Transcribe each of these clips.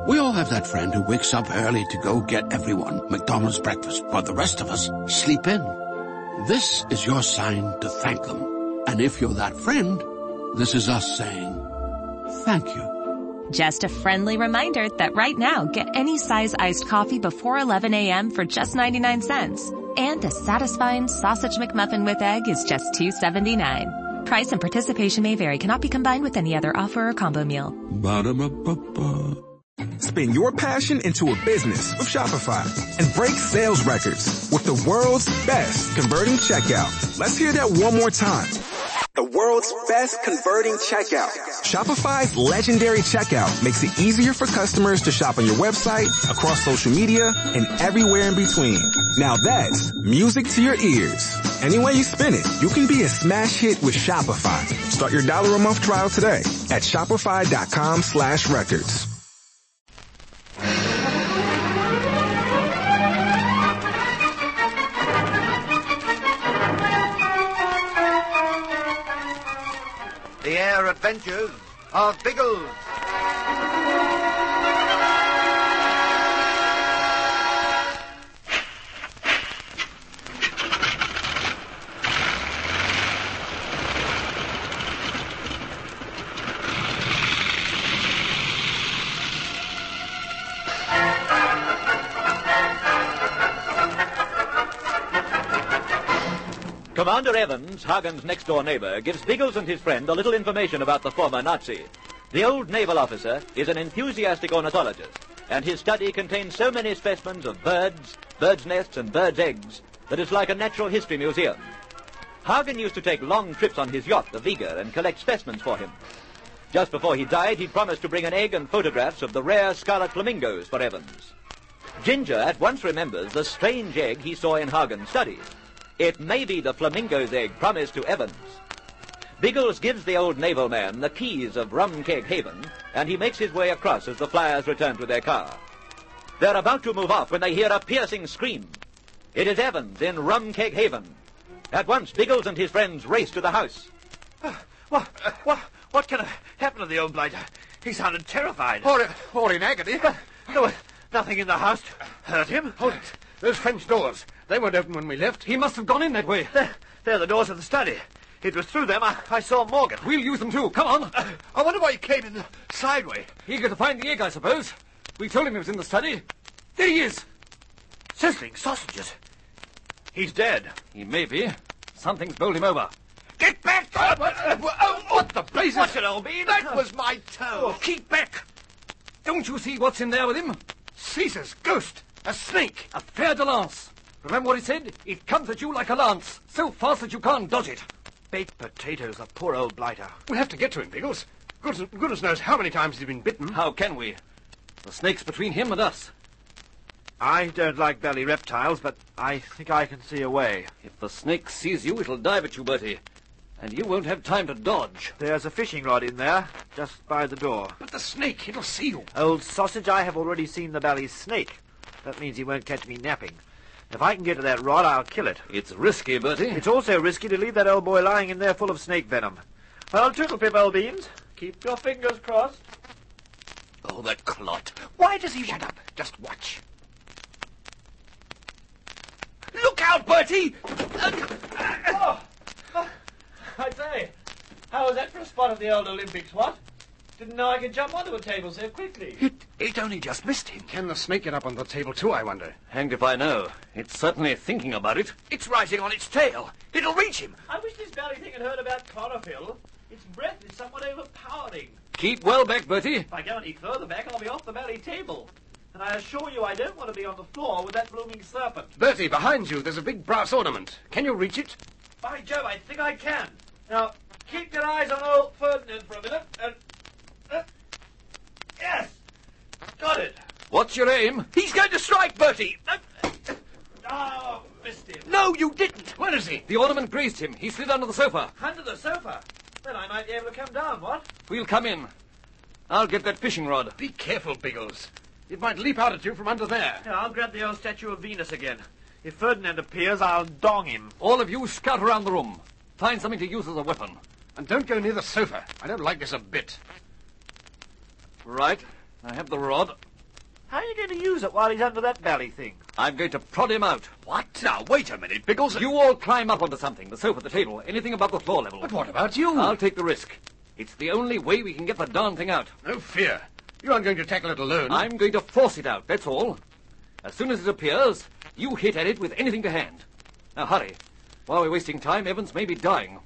We all have that friend who wakes up early to go get everyone McDonald's breakfast, while the rest of us sleep in. This is your sign to thank them. And if you're that friend, this is us saying thank you. Just a friendly reminder that right now, get any size iced coffee before 11 a.m. for just 99 cents. And a satisfying sausage McMuffin with egg is just $2.79. Price and participation may vary. Cannot be combined with any other offer or combo meal. Ba-da-ba-ba-ba. Spin your passion into a business with Shopify and break sales records with the world's best converting checkout. Let's hear that one more time. The world's best converting checkout. Shopify's legendary checkout makes it easier for customers to shop on your website, across social media, and everywhere in between. Now that's music to your ears. Any way you spin it, you can be a smash hit with Shopify. Start your $1 a month trial today at shopify.com/records. The Air Adventures of Biggles. Commander Evans, Hagen's next-door neighbor, gives Biggles and his friend a little information about the former Nazi. The old naval officer is an enthusiastic ornithologist, and his study contains so many specimens of birds, birds' nests, and birds' eggs that it's like a natural history museum. Hagen used to take long trips on his yacht, the Vega, and collect specimens for him. Just before he died, he'd promised to bring an egg and photographs of the rare scarlet flamingos for Evans. Ginger at once remembers the strange egg he saw in Hagen's study. It may be the flamingo's egg promised to Evans. Biggles gives the old naval man the keys of Rum Keg Haven, and he makes his way across as the flyers return to their car. They're about to move off when they hear a piercing scream. It is Evans in Rum Keg Haven. At once, Biggles and his friends race to the house. What can have happened to the old blighter? He sounded terrified. Or in agony. There was nothing in the house to hurt him. Hold it. Those French doors. They weren't open when we left. He must have gone in that way. They're the doors of the study. It was through them I saw Morgan. We'll use them too. Come on. I wonder why he came in the side way. Eager to find the egg, I suppose. We told him he was in the study. There he is. Sizzling sausages. He's dead. He may be. Something's bowled him over. Get back! What the blazes? What's it, old bean? That was my toe. Oh, keep back. Don't you see what's in there with him? Caesar's ghost. A snake. A fer de lance. Remember what he said? It comes at you like a lance, so fast that you can't dodge it. Baked potatoes, the poor old blighter. We'll have to get to him, Biggles. Goodness knows how many times he's been bitten. How can we? The snake's between him and us. I don't like belly reptiles, but I think I can see a way. If the snake sees you, it'll dive at you, Bertie. And you won't have time to dodge. There's a fishing rod in there, just by the door. But the snake, it'll see you. Old sausage, I have already seen the belly snake. That means he won't catch me napping. If I can get to that rod, I'll kill it. It's risky, Bertie. It's also risky to leave that old boy lying in there full of snake venom. Well, Toodlepip, old beans, keep your fingers crossed. Oh, that clot. Why does he... Shut up. Just watch. Look out, Bertie! I say, how was that for a spot at the old Olympics, what? Didn't know I could jump onto a table so quickly. It only just missed him. Can the snake get up on the table too, I wonder? Hanged if I know. It's certainly thinking about it. It's rising on its tail. It'll reach him. I wish this belly thing had heard about chlorophyll. Its breath is somewhat overpowering. Keep well back, Bertie. If I go any further back, I'll be off the belly table. And I assure you I don't want to be on the floor with that blooming serpent. Bertie, behind you, there's a big brass ornament. Can you reach it? By Jove, I think I can. Now, keep your eyes on old Ferdinand for a minute, and... yes! Got it. What's your aim? He's going to strike, Bertie. Oh, missed him. No, you didn't. Where is he? The ornament grazed him. He slid under the sofa. Under the sofa? Then I might be able to come down, what? We'll come in. I'll get that fishing rod. Be careful, Biggles. It might leap out at you from under there. Yeah, I'll grab the old statue of Venus again. If Ferdinand appears, I'll dong him. All of you scout around the room. Find something to use as a weapon. And don't go near the sofa. I don't like this a bit. Right. I have the rod. you going to use it while he's under that bally thing? I'm going to prod him out. What? Now, wait a minute, Biggles. You all climb up onto something, the sofa, the table, anything above the floor level. But what about you? I'll take the risk. It's the only way we can get the darn thing out. No fear. You aren't going to tackle it alone. I'm going to force it out, that's all. As soon as it appears, you hit at it with anything to hand. Now, hurry. While we're wasting time, Evans may be dying.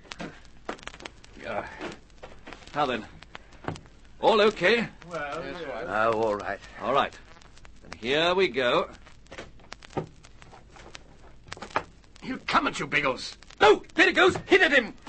Now then. All okay? Well, Oh, all right. All right. Then here we go. He'll come at you, Biggles. No! There it goes! Hit at him!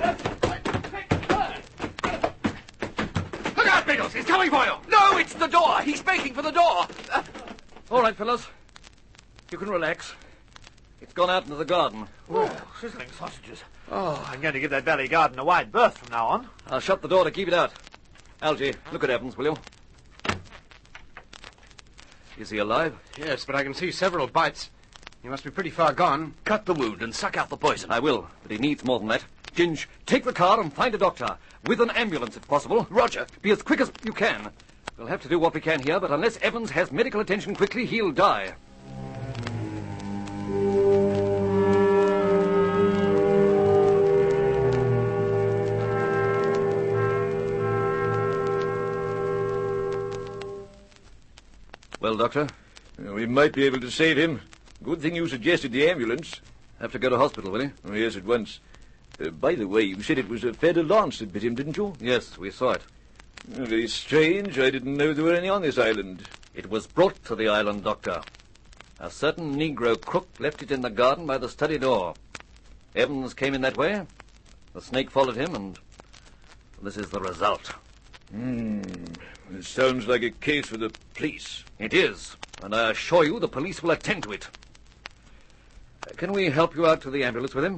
Look out, Biggles! He's coming for you! No, it's the door! He's making for the door! All right, fellows. You can relax. It's gone out into the garden. Oh, sizzling sausages. Oh, I'm going to give that bally garden a wide berth from now on. I'll shut the door to keep it out. Algy, look at Evans, will you? Is he alive? Yes, but I can see several bites. He must be pretty far gone. Cut the wound and suck out the poison. I will, but he needs more than that. Ginge, take the car and find a doctor. With an ambulance, if possible. Roger. Be as quick as you can. We'll have to do what we can here, but unless Evans has medical attention quickly, he'll die. Well, Doctor? We might be able to save him. Good thing you suggested the ambulance. Have to go to hospital, will he? Oh, yes, at once. By the way, you said it was a fer de lance that bit him, didn't you? Yes, we saw it. Very strange. I didn't know there were any on this island. It was brought to the island, Doctor. A certain Negro crook left it in the garden by the study door. Evans came in that way. The snake followed him, and this is the result. It sounds like a case for the police. It is, and I assure you the police will attend to it. Can we help you out to the ambulance with him?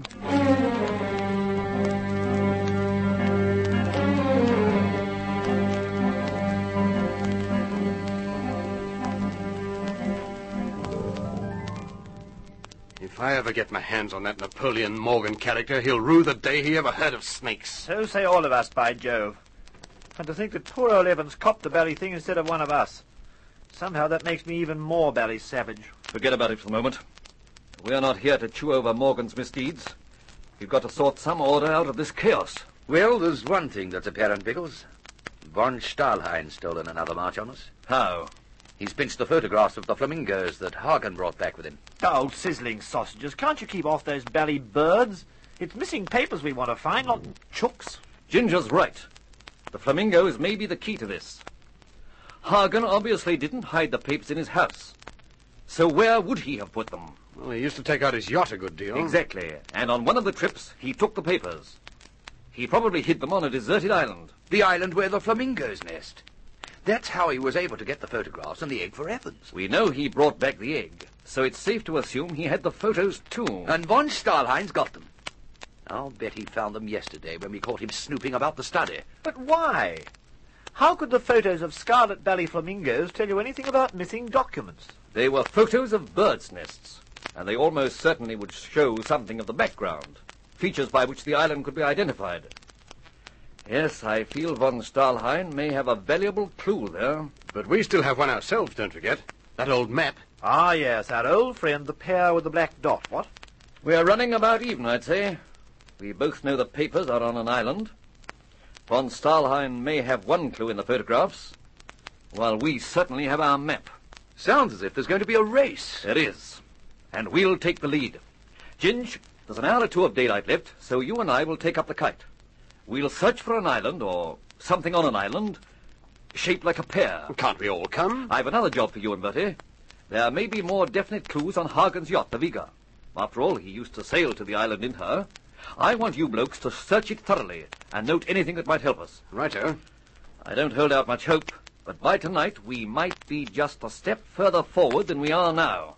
If I ever get my hands on that Napoleon Morgan character, he'll rue the day he ever heard of snakes. So say all of us, by Jove. And to think that poor old Evans copped the bally thing instead of one of us. Somehow that makes me even more bally savage. Forget about it for the moment. We're not here to chew over Morgan's misdeeds. We've got to sort some order out of this chaos. Well, there's one thing that's apparent, Biggles. Von Stahlhein's stolen another march on us. How? He's pinched the photographs of the flamingos that Hagen brought back with him. Oh, sizzling sausages, can't you keep off those bally birds? It's missing papers we want to find, not chooks. Ginger's right. The flamingos may be the key to this. Hagen obviously didn't hide the papers in his house. So where would he have put them? Well, he used to take out his yacht a good deal. Exactly. And on one of the trips, he took the papers. He probably hid them on a deserted island. The island where the flamingos nest. That's how he was able to get the photographs and the egg for Evans. We know he brought back the egg, so it's safe to assume he had the photos too. And von Stahlhein's got them. I'll bet he found them yesterday when we caught him snooping about the study. But why? How could the photos of scarlet belly flamingos tell you anything about missing documents? They were photos of birds' nests, and they almost certainly would show something of the background, features by which the island could be identified. Yes, I feel von Stahlhein may have a valuable clue there. But we still have one ourselves, don't forget. That old map. Ah, yes, our old friend, the pair with the black dot, what? We're running about even, I'd say. We both know the papers are on an island. Von Stahlhein may have one clue in the photographs, while we certainly have our map. Sounds as if there's going to be a race. There is. And we'll take the lead. Ginge, there's an hour or two of daylight left, so you and I will take up the kite. We'll search for an island, or something on an island, shaped like a pear. Can't we all come? I've another job for you and Bertie. There may be more definite clues on Hagen's yacht, the Viga. After all, he used to sail to the island in her. I want you blokes to search it thoroughly and note anything that might help us. Righto. I don't hold out much hope, but by tonight we might be just a step further forward than we are now.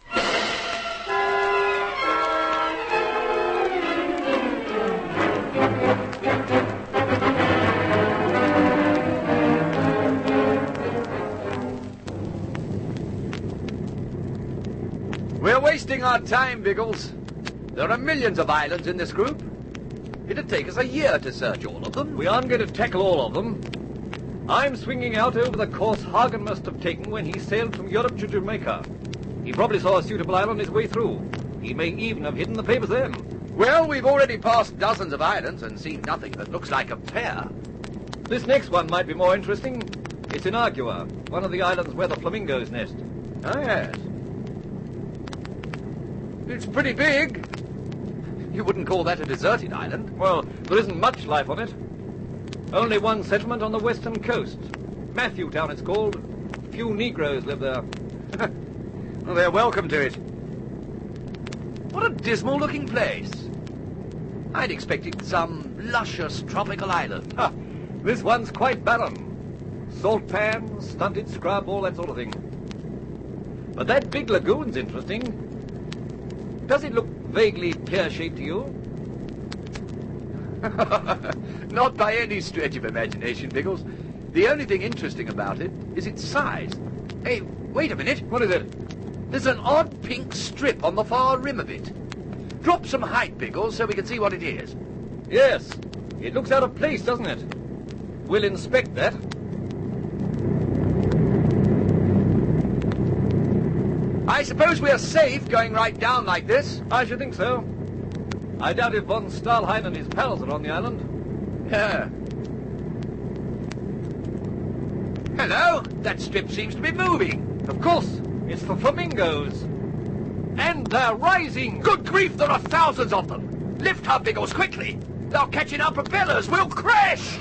We're wasting our time, Biggles. There are millions of islands in this group. It'd take us a year to search all of them. We aren't going to tackle all of them. I'm swinging out over the course Hagen must have taken when he sailed from Europe to Jamaica. He probably saw a suitable island his way through. He may even have hidden the papers then. Well, we've already passed dozens of islands and seen nothing that looks like a pair. This next one might be more interesting. It's in Argua, one of the islands where the flamingos nest. Oh, yes. It's pretty big. You wouldn't call that a deserted island? Well, there isn't much life on it. Only one settlement on the western coast. Matthew Town it's called. Few Negroes live there. Well, they're welcome to it. What a dismal-looking place. I'd expected some luscious tropical island. Ha! This one's quite barren. Salt pans, stunted scrub, all that sort of thing. But that big lagoon's interesting. Does it look vaguely pear-shaped to you? Not by any stretch of imagination, Biggles. The only thing interesting about it is its size. Hey, wait a minute. What is it? There's an odd pink strip on the far rim of it. Drop some height, Biggles, so we can see what it is. Yes. It looks out of place, doesn't it? We'll inspect that. I suppose we're safe going right down like this? I should think so. I doubt if von Stahlheim and his pals are on the island. Yeah. Hello? That strip seems to be moving. Of course. It's the flamingos. And they're rising. Good grief, there are thousands of them. Lift her, Biggles, quickly. They'll catch in our propellers. We'll crash!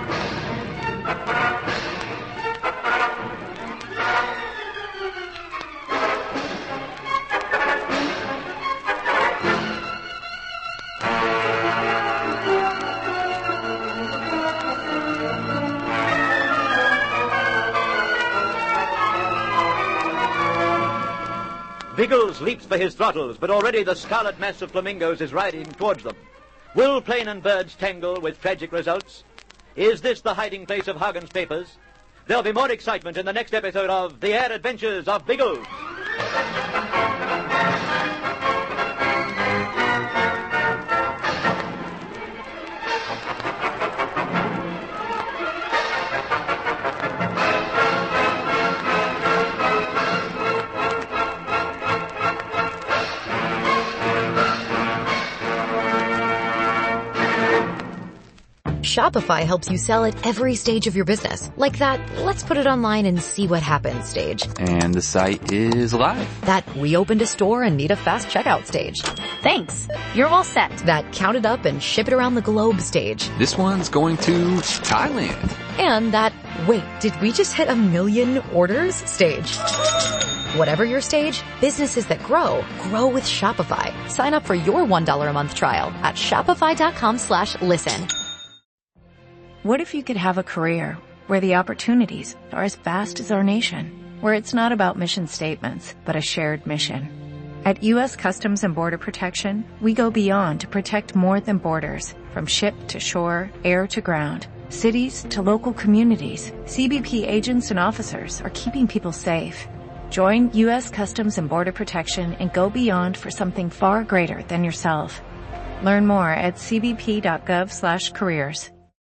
Biggles leaps for his throttles, but already the scarlet mass of flamingos is riding towards them. Will plane and birds tangle with tragic results? Is this the hiding place of Hagen's papers? There'll be more excitement in the next episode of The Air Adventures of Biggles. Shopify helps you sell at every stage of your business. Like that, let's put it online and see what happens stage. And the site is live. That we opened a store and need a fast checkout stage. Thanks. You're all set. That count it up and ship it around the globe stage. This one's going to Thailand. And that, wait, did we just hit 1 million orders stage? Whatever your stage, businesses that grow with Shopify. Sign up for your $1 a month trial at shopify.com/listen. What if you could have a career where the opportunities are as vast as our nation, where it's not about mission statements, but a shared mission? At U.S. Customs and Border Protection, we go beyond to protect more than borders, from ship to shore, air to ground, cities to local communities. CBP agents and officers are keeping people safe. Join U.S. Customs and Border Protection and go beyond for something far greater than yourself. Learn more at cbp.gov/careers.